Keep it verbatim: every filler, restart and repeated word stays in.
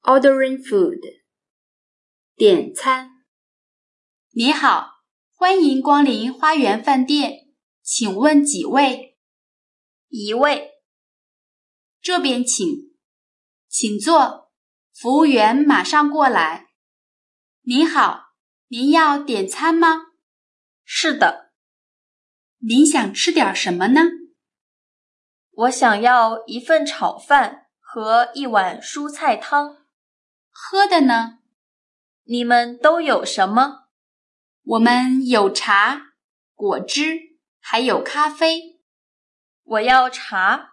ordering food. 点餐。 你好，欢迎光临花园饭店，请问几位？ 一位。 这边请。请坐，服务员马上过来。您好，您要点餐吗？ 是的。 您想吃点什么呢？ 我想要一份炒饭和一碗蔬菜汤。 喝的呢？ 你们都有什么？ 我们有茶、果汁，还有咖啡。 我要茶。